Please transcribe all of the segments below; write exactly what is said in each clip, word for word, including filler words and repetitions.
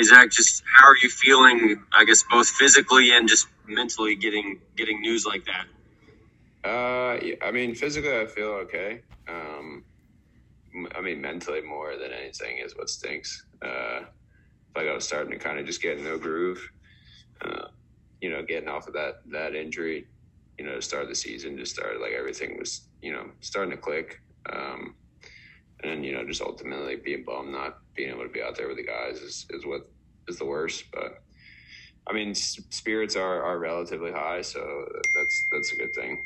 Zach, just how are you feeling, I guess, both physically and just mentally getting getting news like that? Uh, yeah, I mean, physically, I feel okay. Um, I mean, mentally more than anything is what stinks. Uh, like I was starting to kind of just get in the groove. Uh, you know, getting off of that that injury, you know, to start the season, just started like everything was, you know, starting to click. Um, and then, you know, just ultimately being bummed not being able to be out there with the guys is, is what is the worst. But I mean, s- spirits are, are relatively high, so that's that's a good thing.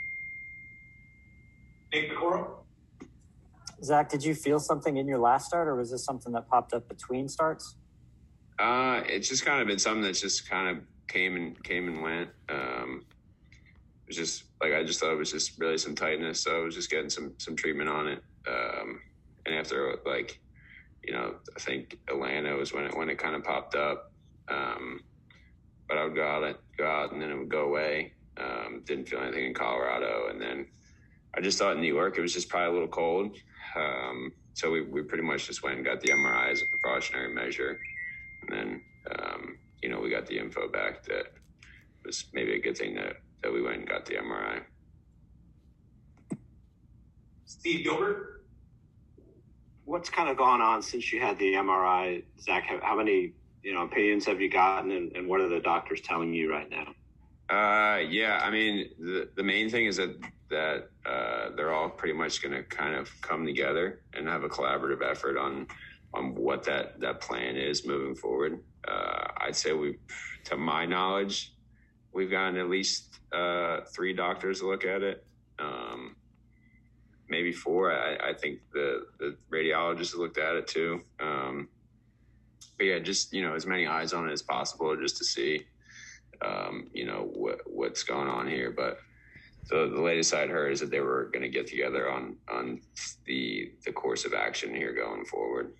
Nick McCorrell? Zach, did you feel something in your last start, or was this something that popped up between starts? Uh, it's just kind of been something that's just kind of came and came and went. Um, it was just like I just thought it was just really some tightness, so I was just getting some some treatment on it. Um, and after like, you know, I think Atlanta was when it when it kind of popped up. Um, but I would go out, go out, and then it would go away. Um, didn't feel anything in Colorado, and then I just thought in New York it was just probably a little cold. Um, so we, we pretty much just went and got the M R I as a precautionary measure. And then, um, you know, we got the info back that it was maybe a good thing that, that we went and got the M R I. Steve Gilbert? What's kind of gone on since you had the M R I, Zach? How, how many, you know, opinions have you gotten, and, and what are the doctors telling you right now? Uh, yeah, I mean, the, the main thing is that that uh, they're all pretty much going to kind of come together and have a collaborative effort on on what that, that plan is moving forward. Uh, I'd say we, to my knowledge, we've gotten at least uh, three doctors to look at it. Um, maybe four. I, I think the, the radiologist looked at it too. Um, but yeah, just, you know, as many eyes on it as possible just to see, um, you know, what, what's going on here. But so the latest I'd heard is that they were going to get together on, on the, the course of action here going forward.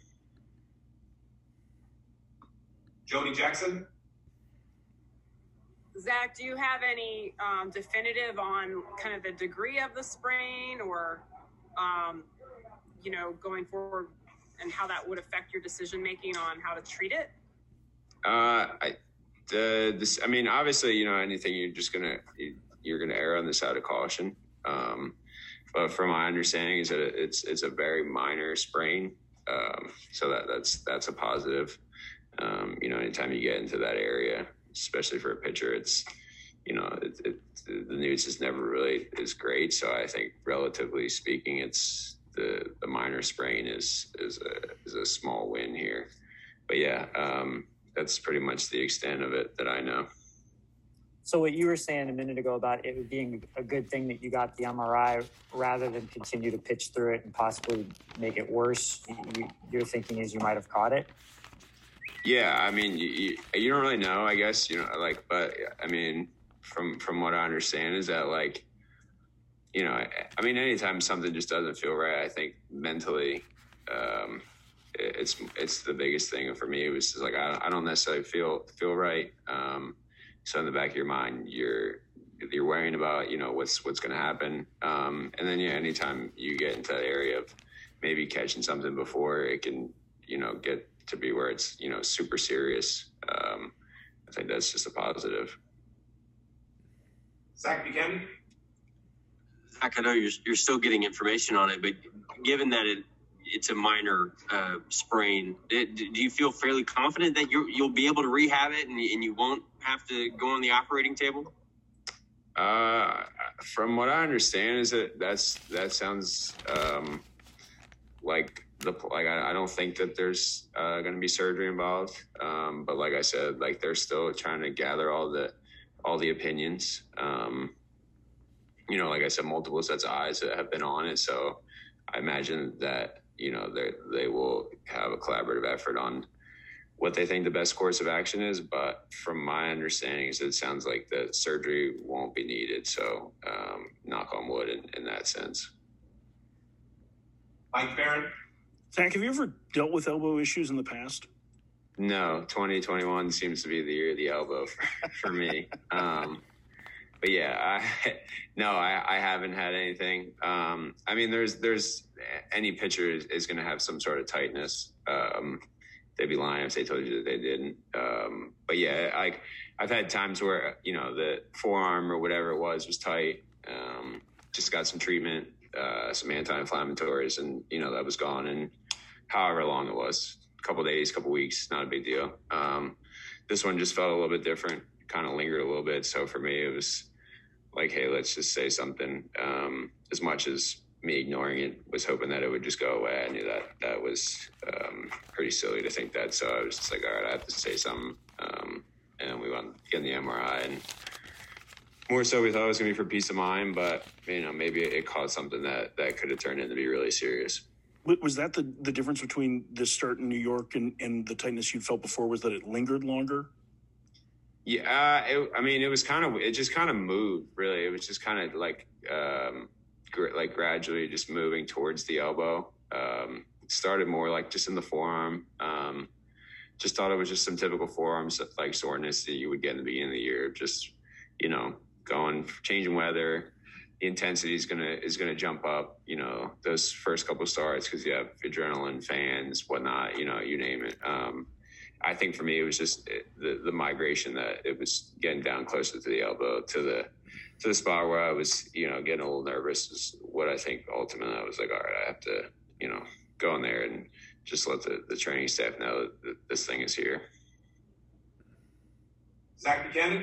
Jody Jackson? Zach, do you have any um, definitive on kind of the degree of the sprain or, um, you know, going forward and how that would affect your decision making on how to treat it? Uh, I, the, this, I mean, obviously, you know, anything you're just going to, you're going to err on the side of caution. Um, but from my understanding is that it's, it's a very minor sprain. Um, so that that's, that's a positive. Um, you know, anytime you get into that area, especially for a pitcher, it's, you know, it, it, the news is never really is great. So I think relatively speaking, it's the, the minor sprain is, is a, is a small win here. But yeah, um, that's pretty much the extent of it that I know. So what you were saying a minute ago about it being a good thing that you got the M R I rather than continue to pitch through it and possibly make it worse, you, your thinking is you might have caught it? Yeah, I mean, you, you, you don't really know, I guess, you know, like, but I mean, from from what I understand is that, like, you know, I, I mean, anytime something just doesn't feel right, I think mentally, um, it, it's it's the biggest thing for me. It was just like I, I don't necessarily feel feel right. Um, so in the back of your mind, you're you're worrying about, you know, what's what's going to happen, um, and then yeah, anytime you get into that area of maybe catching something before it can, you know, get to be where it's, you know, super serious. Um, I think that's just a positive. Zach Buchanan? Zach, I know you're you're still getting information on it, but given that it it's a minor uh, sprain, it, do you feel fairly confident that you you'll be able to rehab it and, and you won't have to go on the operating table? Uh, from what I understand is that that's that sounds um, like the like I, I don't think that there's uh, going to be surgery involved. Um, but like I said, like they're still trying to gather all the all the opinions. Um, you know, like I said, multiple sets of eyes that have been on it. So I imagine that, you know, they they will have a collaborative effort on what they think the best course of action is. But from my understanding is it sounds like the surgery won't be needed. So um, knock on wood in, in that sense. Mike Barron? Zach, have you ever dealt with elbow issues in the past? No, twenty twenty-one seems to be the year of the elbow for, for me. Um, but yeah, I, no, I, I haven't had anything. Um, I mean, there's, there's any pitcher is, is going to have some sort of tightness. Um, they'd be lying if they told you that they didn't. Um, but yeah, I, I've had times where, you know, the forearm or whatever it was was tight. Um, just got some treatment, uh, some anti-inflammatories, and, you know, that was gone. And however long it was, a couple days, couple weeks, not a big deal. Um, this one just felt a little bit different, kind of lingered a little bit. So for me, it was like, hey, let's just say something. Um, as much as me ignoring it, was hoping that it would just go away. I knew that that was um, pretty silly to think that. So I was just like, all right, I have to say something. Um, and we went getting the M R I, and more so we thought it was going to be for peace of mind, but, you know, maybe it caused something that, that could have turned into be really serious. Was that the, the difference between this start in New York and, and the tightness you felt before, was that it lingered longer? Yeah, it, I mean, it was kind of, it just kind of moved, really. It was just kind of like, um, gr- like gradually just moving towards the elbow. Um, it started more like just in the forearm. Um, just thought it was just some typical forearm like soreness that you would get in the beginning of the year. Just, you know, going, changing weather, the intensity is gonna is gonna jump up. You know, those first couple of starts because you have adrenaline, fans, whatnot. You know, you name it. Um, I think for me, it was just the the migration that it was getting down closer to the elbow, to the to the spot where I was, you know, getting a little nervous. Is what I think ultimately I was like, all right, I have to, you know, go in there and just let the, the training staff know that this thing is here. Zach Buchanan.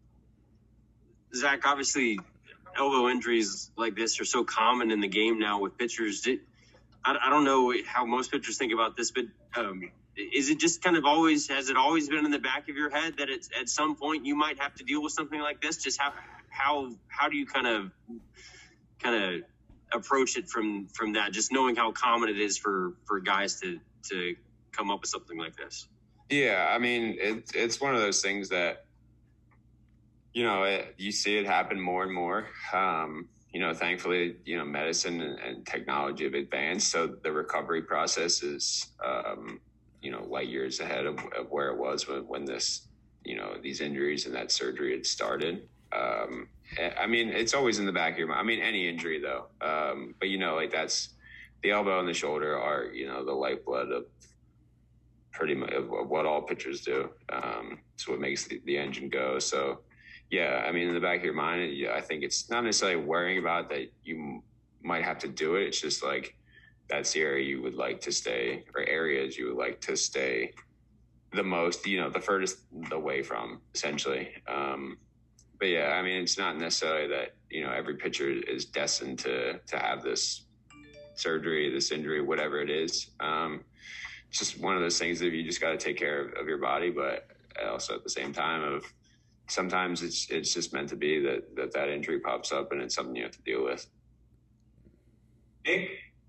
Zach, obviously, elbow injuries like this are so common in the game now with pitchers. Did, I, I don't know how most pitchers think about this, but um, is it just kind of always, has it always been in the back of your head that it's at some point you might have to deal with something like this? Just how how how do you kind of kind of approach it from from that, just knowing how common it is for for guys to to come up with something like this? Yeah, I mean, it, it's one of those things that, you know, it, you see it happen more and more. Um, you know, thankfully, you know, medicine and, and technology have advanced, so the recovery process is, um, you know, light years ahead of, of where it was when, when this, you know, these injuries and that surgery had started. Um, I mean, it's always in the back of your mind. I mean, any injury though. Um, but you know, like that's the elbow and the shoulder are, you know, the lifeblood of pretty much of what all pitchers do. Um, it's what makes the, the engine go. So yeah, I mean, in the back of your mind, yeah, I think it's not necessarily worrying about that you m- might have to do it. It's just like, that's the area you would like to stay, or areas you would like to stay the most, you know, the furthest away from, essentially. Um, But yeah, I mean, it's not necessarily that, you know, every pitcher is destined to to have this surgery, this injury, whatever it is. Um, it's just one of those things that you just got to take care of, of your body, but also at the same time of sometimes it's it's just meant to be that that, that injury pops up and it's something you have to deal with. Nick.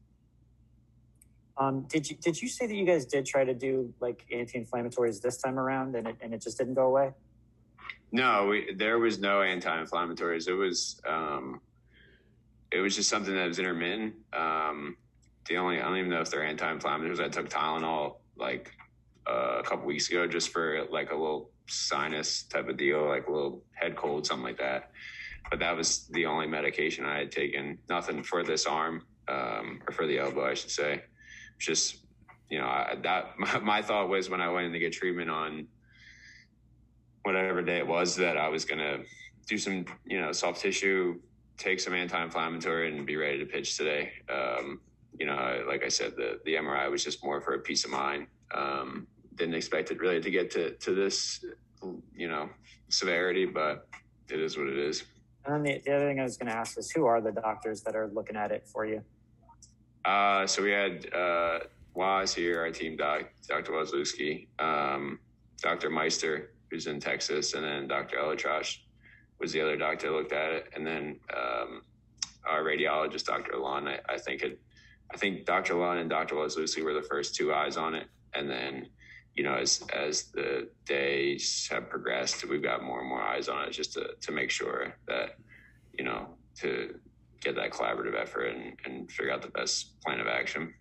Um, did you did you say that you guys did try to do like anti-inflammatories this time around and it and it just didn't go away? No, we, there was no anti-inflammatories. It was, um, it was just something that was intermittent. Um, the only, I don't even know if they're anti-inflammatories. I took Tylenol like uh, a couple weeks ago just for like a little sinus type of deal, like a little head cold, something like that. But that was the only medication I had taken. Nothing for this arm, um, or for the elbow, I should say. Just, you know, I, that my, my thought was when I went in to get treatment on whatever day it was that I was going to do some, you know, soft tissue, take some anti-inflammatory and be ready to pitch today. Um, you know, like I said, the, the M R I was just more for a peace of mind. Um, didn't expect it really to get to, to this, you know, severity, but it is what it is. And then the, the other thing I was going to ask is, who are the doctors that are looking at it for you? Uh, so we had uh, Waz here, our team doc, Doctor Wazlewski, um, Doctor Meister, who's in Texas, and then Doctor Elitrosh was the other doctor that looked at it, and then um, our radiologist, Doctor Alon. I, I think it, I think Doctor Alon and Doctor Wazlewski were the first two eyes on it, and then, you know, as as the days have progressed, we've got more and more eyes on it, just to to make sure that, you know, to get that collaborative effort and, and figure out the best plan of action.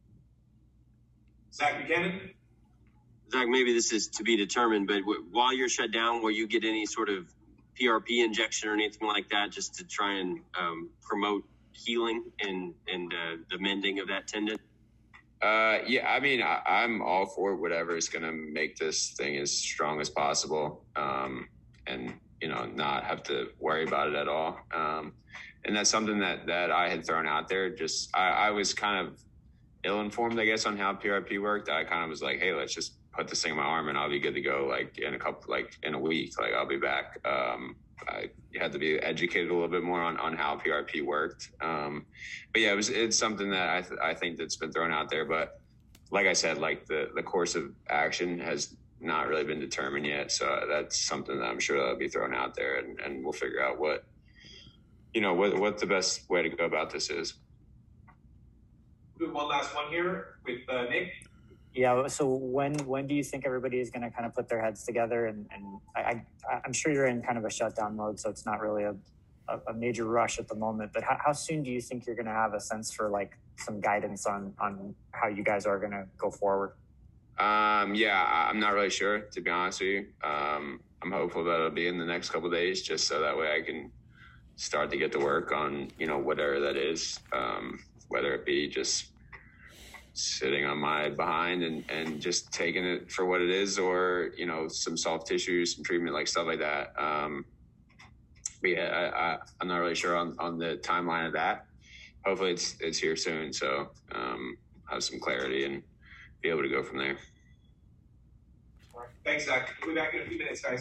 Zach Buchanan. Zach, maybe this is to be determined, but w- while you're shut down, will you get any sort of P R P injection or anything like that, just to try and um, promote healing and and uh, the mending of that tendon? Uh, yeah, I mean, I, I'm all for whatever is going to make this thing as strong as possible, um, and you know, not have to worry about it at all. Um, and that's something that that I had thrown out there. Just I, I was kind of ill-informed, I guess, on how P R P worked. I kind of was like, hey, let's just put this thing in my arm and I'll be good to go. Like in a couple, like in a week, like I'll be back. Um, I had to be educated a little bit more on, on how P R P worked. Um, but yeah, it was, it's something that I, th- I think that's been thrown out there, but like I said, like the, the course of action has not really been determined yet. So that's something that I'm sure that'll be thrown out there, and, and we'll figure out what, you know, what, what the best way to go about this is. We'll do one last one here with uh, Nick. Yeah. So when when do you think everybody is going to kind of put their heads together? And, and I, I, I'm sure you're in kind of a shutdown mode, so it's not really a, a, a major rush at the moment. But how, how soon do you think you're going to have a sense for like some guidance on on how you guys are going to go forward? Um, yeah, I'm not really sure, to be honest with you. Um, I'm hopeful that it'll be in the next couple of days, just so that way I can start to get to work on, you know, whatever that is, um, whether it be just sitting on my behind and, and just taking it for what it is, or, you know, some soft tissue, some treatment, like stuff like that. Um, but yeah, I, I, I'm not really sure on, on the timeline of that. Hopefully it's, it's here soon. So, um, have some clarity and be able to go from there. Thanks, Zach. We'll be back in a few minutes, guys.